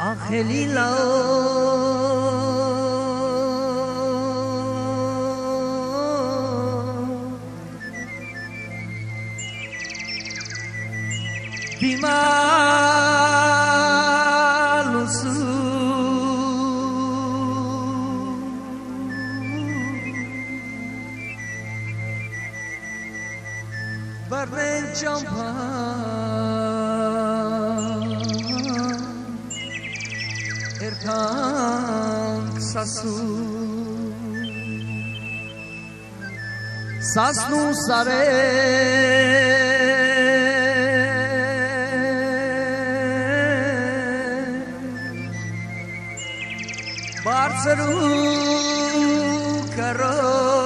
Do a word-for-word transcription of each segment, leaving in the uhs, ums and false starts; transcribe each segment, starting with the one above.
Angelila di malusu berrencampa ertang sasu sasnu sare barsaru karo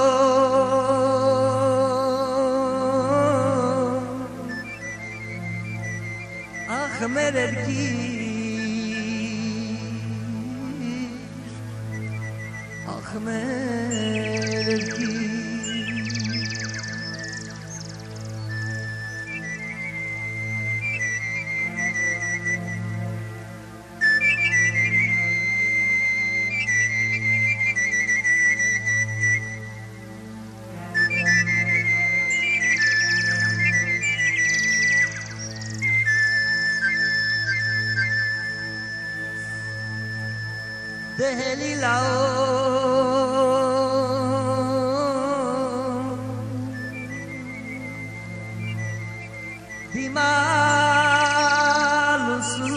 ah mererki ah mererki Dehelilao di malusu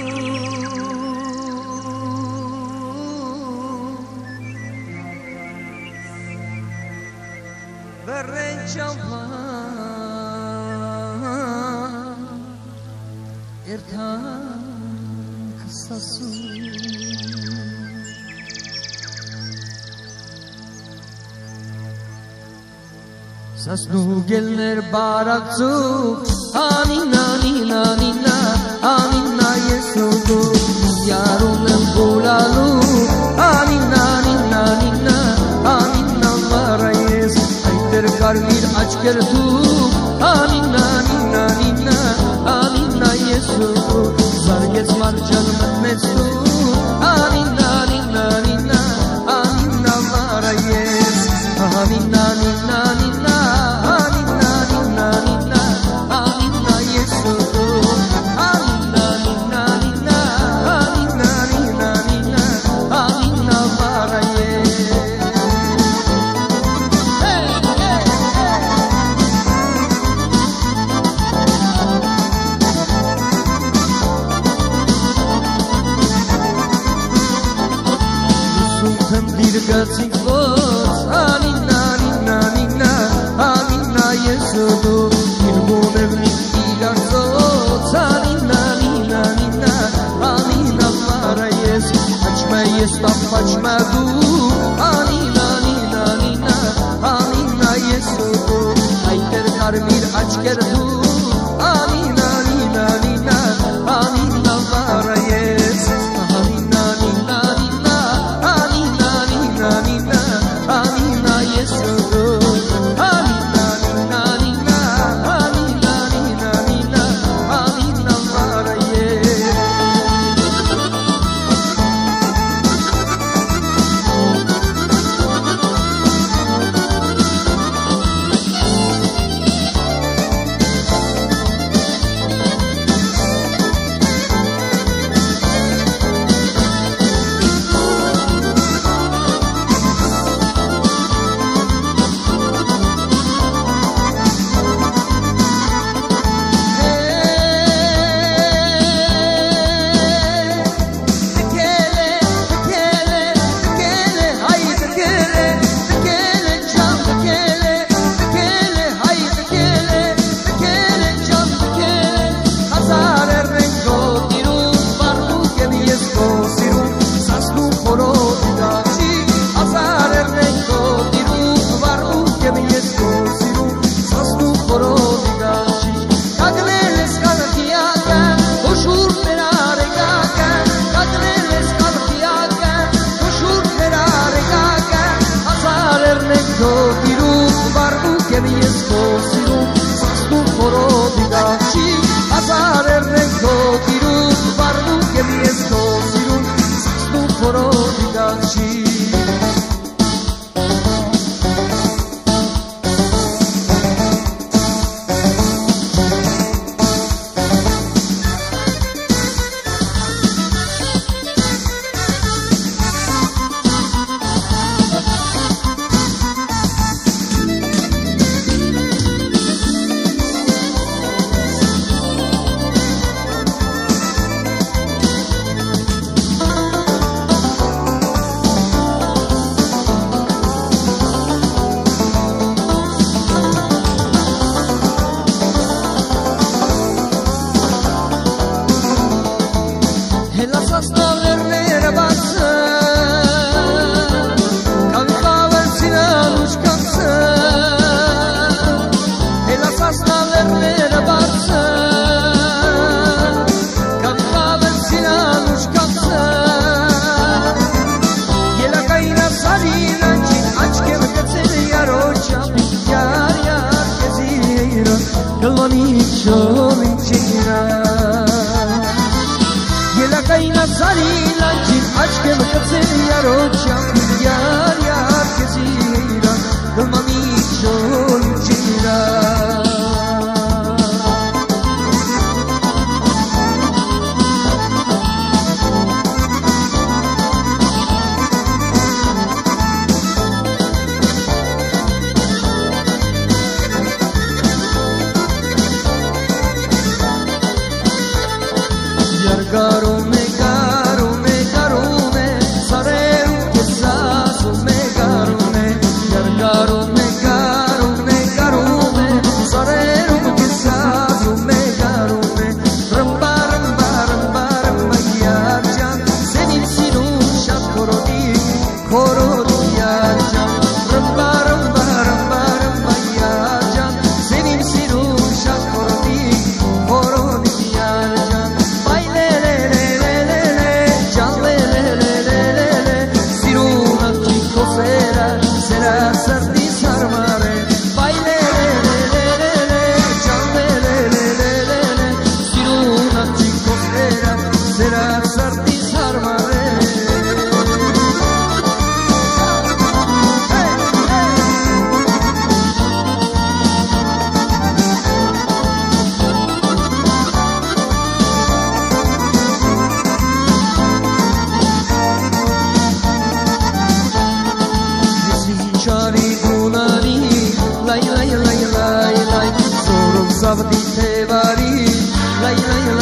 berrencampa ertang sasu Sasnu gelir baraksu Anina nina nina Anina yesudu Yarunel bulalu Anina nina nina Anina varayes Ayter karvir açkertu Anina nina nina Anina yesudu Zarget marcan metmestu Anina nina nina Anina varayes Anina nina nina Dirgatsik vos Anina nina nina Anina yesudu Ilmune ilarzot Anina nina nina Anina varayes Açma yestap açma du Anina nina nina Anina yesudu Ayter karmir açkerdu Anina nina nina Anina varayes Anina nina nina Anina Aşkım kıtsın yaroçam Yar yar kesira Kılmami çol çira Garo me garo me garo me sareru que saso me garo me garo me garo me garo me sareru que saso me garo me ramba ramba ramba ramba yarja senin sinu şakorodi korodi yarja ramba ramba ramba ramba yarja senin sinu şakorodi korodi yarja Será sardi sarmare baile le le le le chale le le le le le siruna chico será será sardi sarmare Chari gunani, lay lay lay lay lay, zorum sabdi tevari, lay lay lay.